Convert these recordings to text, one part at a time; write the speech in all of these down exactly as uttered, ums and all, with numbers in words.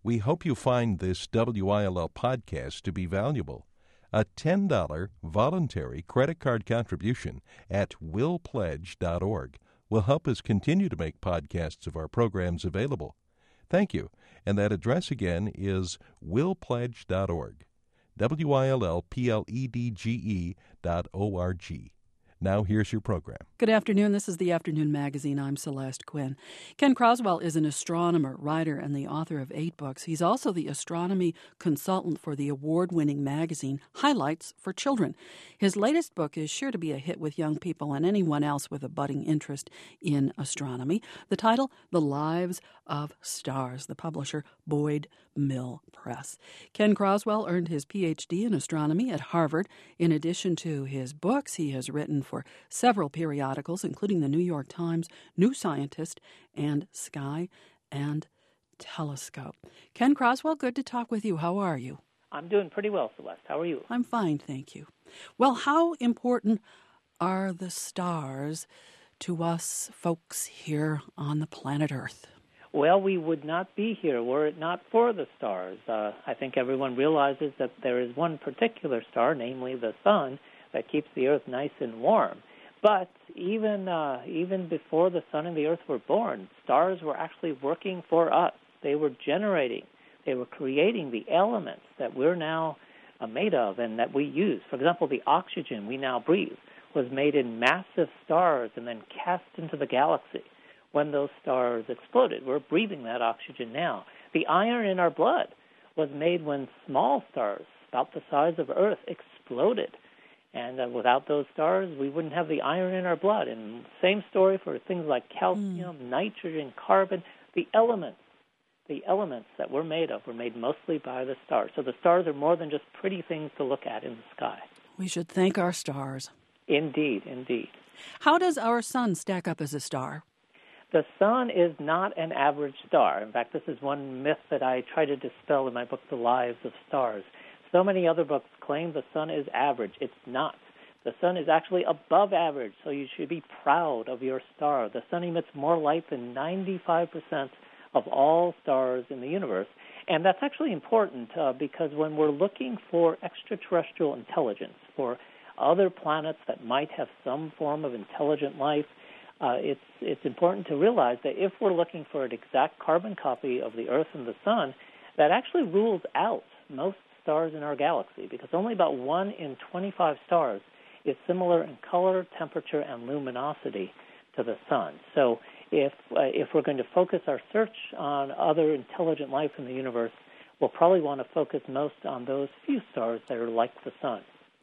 We hope you find this W I L L podcast to be valuable. A ten dollars voluntary credit card contribution at will pledge dot org will help us continue to make podcasts of our programs available. Thank you. And that address again is will pledge dot org. W I L L P L E D G E dot O R G. Now here's your program. Good afternoon. This is the Afternoon Magazine. I'm Celeste Quinn. Ken Croswell is an astronomer, writer, and the author of eight books. He's also the astronomy consultant for the award-winning magazine Highlights for Children. His latest book is sure to be a hit with young people and anyone else with a budding interest in astronomy. The title, The Lives of Stars. The publisher, Boyd Mill Press. Ken Croswell earned his P H D in astronomy at Harvard. In addition to his books, he has written for several periodicals, including the New York Times, New Scientist, and Sky and Telescope. Ken Croswell, good to talk with you. How are you? I'm doing pretty well, Celeste. How are you? I'm fine, thank you. Well, how important are the stars to us folks here on the planet Earth? Well, we would not be here were it not for the stars. Uh, I think everyone realizes that there is one particular star, namely the sun, that keeps the Earth nice and warm. But even uh, even before the sun and the Earth were born, stars were actually working for us. They were generating, they were creating the elements that we're now uh, made of and that we use. For example, the oxygen we now breathe was made in massive stars and then cast into the galaxy when those stars exploded. We're breathing that oxygen now. The iron in our blood was made when small stars, about the size of Earth, exploded. And uh, without those stars, we wouldn't have the iron in our blood. And same story for things like calcium, mm. nitrogen, carbon. The elements, the elements that we're made of were made mostly by the stars. So the stars are more than just pretty things to look at in the sky. We should thank our stars. Indeed, indeed. How does our sun stack up as a star? The sun is not an average star. In fact, this is one myth that I try to dispel in my book, The Lives of Stars. So many other books claim the sun is average. It's not. The sun is actually above average, so you should be proud of your star. The sun emits more light than ninety-five percent of all stars in the universe. And that's actually important uh, because when we're looking for extraterrestrial intelligence, for other planets that might have some form of intelligent life, Uh, it's it's important to realize that if we're looking for an exact carbon copy of the Earth and the Sun, that actually rules out most stars in our galaxy because only about one in twenty-five stars is similar in color, temperature, and luminosity to the Sun. So if uh, if we're going to focus our search on other intelligent life in the universe, we'll probably want to focus most on those few stars that are like the Sun.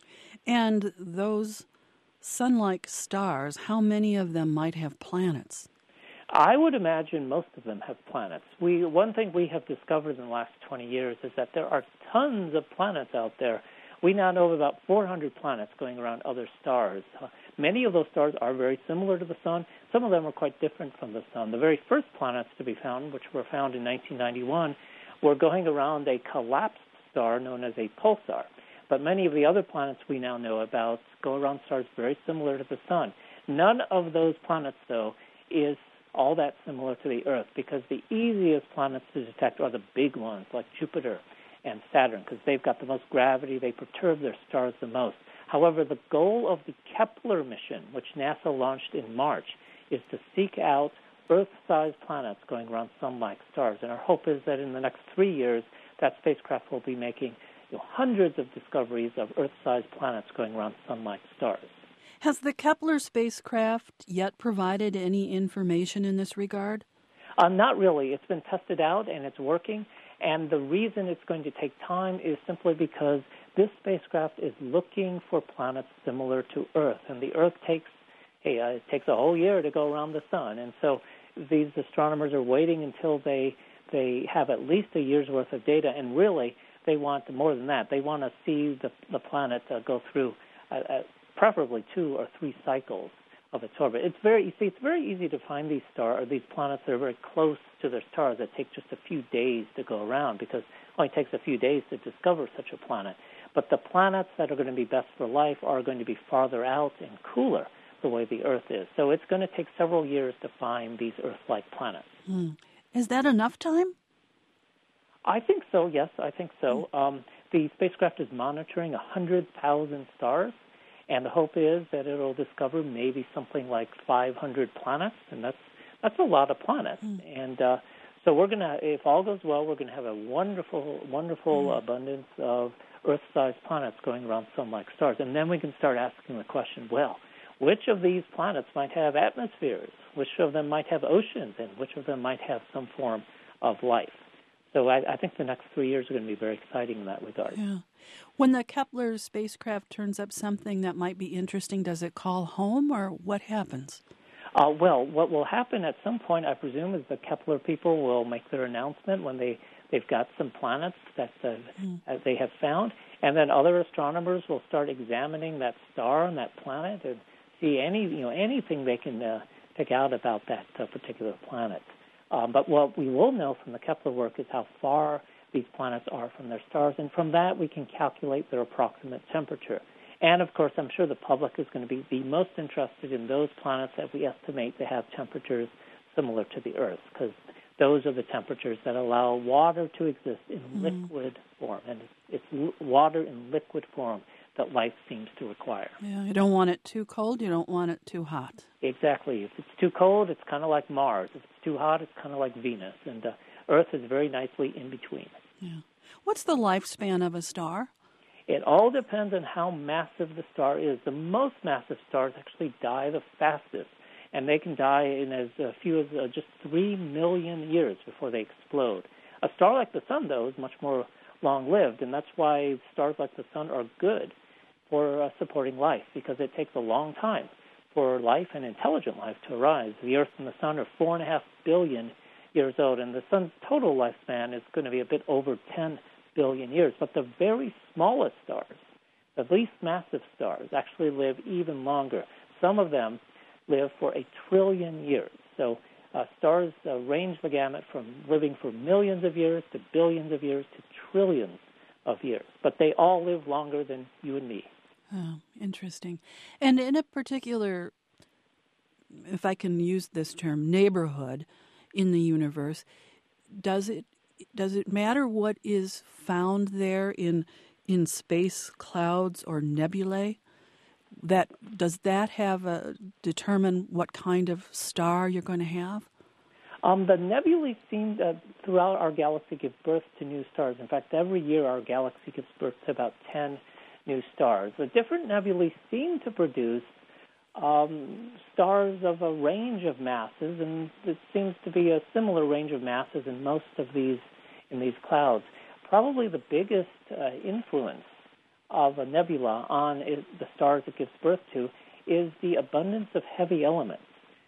And those sun-like stars, how many of them might have planets? I would imagine most of them have planets. We one thing we have discovered in the last twenty years is that there are tons of planets out there. We now know of about four hundred planets going around other stars. Uh, many of those stars are very similar to the Sun. Some of them are quite different from the Sun. The very first planets to be found, which were found in nineteen ninety-one, were going around a collapsed star known as a pulsar. But many of the other planets we now know about go around stars very similar to the Sun. None of those planets, though, is all that similar to the Earth because the easiest planets to detect are the big ones like Jupiter and Saturn because they've got the most gravity. They perturb their stars the most. However, the goal of the Kepler mission, which NASA launched in March, is to seek out Earth-sized planets going around sun-like stars. And our hope is that in the next three years, that spacecraft will be making you know, hundreds of discoveries of Earth-sized planets going around sun-like stars. Has the Kepler spacecraft yet provided any information in this regard? Uh, not really. It's been tested out and it's working. And the reason it's going to take time is simply because this spacecraft is looking for planets similar to Earth. And the Earth takes, hey, uh, it takes a whole year to go around the sun. And so these astronomers are waiting until they they have at least a year's worth of data. And really, they want more than that. They want to see the, the planet uh, go through uh, uh, preferably two or three cycles of its orbit. It's very, you see, it's very easy to find these star or these planets that are very close to their stars that take just a few days to go around because it only takes a few days to discover such a planet. But the planets that are going to be best for life are going to be farther out and cooler the way the Earth is. So it's going to take several years to find these Earth-like planets. Hmm. Is that enough time? I think so, yes, I think so. Um, the spacecraft is monitoring one hundred thousand stars, and the hope is that it'll discover maybe something like five hundred planets, and that's that's a lot of planets. Mm. And uh, so we're going to, if all goes well, we're going to have a wonderful, wonderful mm. abundance of Earth-sized planets going around sun-like stars. And then we can start asking the question, well, which of these planets might have atmospheres? Which of them might have oceans? And which of them might have some form of life? So I, I think the next three years are going to be very exciting in that regard. Yeah. When the Kepler spacecraft turns up something that might be interesting, does it call home, or what happens? Uh, well, what will happen at some point, I presume, is the Kepler people will make their announcement when they, they've got some planets that uh, mm. they have found, and then other astronomers will start examining that star and that planet and see any you know anything they can uh, pick out about that uh, particular planet. Um, but what we will know from the Kepler work is how far these planets are from their stars, and from that we can calculate their approximate temperature. And, of course, I'm sure the public is going to be the most interested in those planets that we estimate to have temperatures similar to the Earth, because those are the temperatures that allow water to exist in mm. liquid form, and it's water in liquid form that life seems to require. Yeah, you don't want it too cold, you don't want it too hot. Exactly. If it's too cold, it's kind of like Mars. If it's too hot, it's kind of like Venus. And uh, Earth is very nicely in between. Yeah. What's the lifespan of a star? It all depends on how massive the star is. The most massive stars actually die the fastest, and they can die in as few as uh, just three million years before they explode. A star like the Sun, though, is much more long-lived, and that's why stars like the Sun are good for uh, supporting life, because it takes a long time for life and intelligent life to arise. The Earth and the Sun are four and a half billion years old, and the Sun's total lifespan is going to be a bit over ten billion years. But the very smallest stars, the least massive stars, actually live even longer. Some of them live for a trillion years. So uh, stars uh, range the gamut from living for millions of years to billions of years to trillions of years. But they all live longer than you and me. Oh, interesting. And in a particular, if I can use this term, neighborhood in the universe, does it does it matter what is found there in in space clouds or nebulae? That does that have a determine what kind of star you're going to have? Um, the nebulae seem uh, throughout our galaxy give birth to new stars. In fact, every year our galaxy gives birth to about ten new stars. The different nebulae seem to produce um, stars of a range of masses, and it seems to be a similar range of masses in most of these in these clouds. Probably the biggest uh, influence of a nebula on it, the stars it gives birth to is the abundance of heavy elements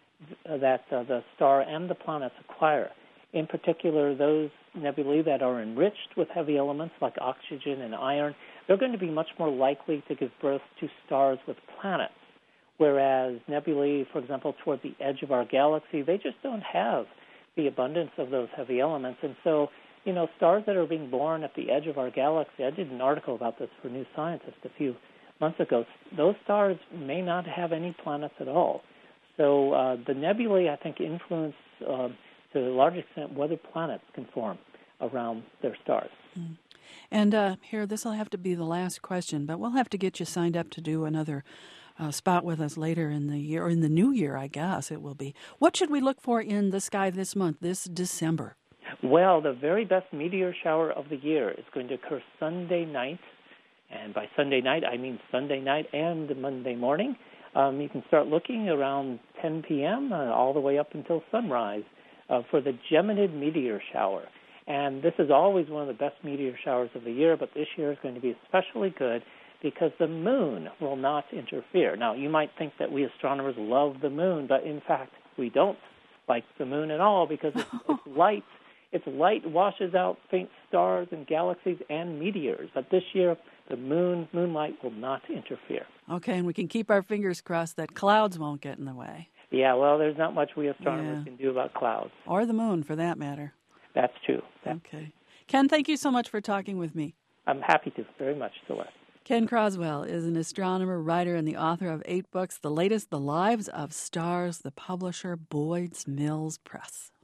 that uh, the star and the planets acquire. In particular, those nebulae that are enriched with heavy elements like oxygen and iron, they're going to be much more likely to give birth to stars with planets, whereas nebulae, for example, toward the edge of our galaxy, they just don't have the abundance of those heavy elements. And so, you know, stars that are being born at the edge of our galaxy, I did an article about this for New Scientist a few months ago, those stars may not have any planets at all. So uh, the nebulae, I think, influence uh, to a large extent whether planets can form around their stars. Mm. And uh, here, this will have to be the last question, but we'll have to get you signed up to do another uh, spot with us later in the year, or in the new year, I guess it will be. What should we look for in the sky this month, this December? Well, the very best meteor shower of the year is going to occur Sunday night. And by Sunday night, I mean Sunday night and Monday morning. Um, you can start looking around ten p.m. Uh, all the way up until sunrise uh, for the Geminid meteor shower. And this is always one of the best meteor showers of the year, but this year is going to be especially good because the moon will not interfere. Now, you might think that we astronomers love the moon, but in fact, we don't like the moon at all because it's, it's light. Its light washes out faint stars and galaxies and meteors. But this year, the moon, moonlight will not interfere. Okay, and we can keep our fingers crossed that clouds won't get in the way. Yeah, well, there's not much we astronomers yeah. can do about clouds. Or the moon, for that matter. That's true. That's okay. Ken, thank you so much for talking with me. I'm happy to, very much, Celeste. Ken Croswell is an astronomer, writer, and the author of eight books. The latest, The Lives of Stars, the publisher, Boyd's Mills Press.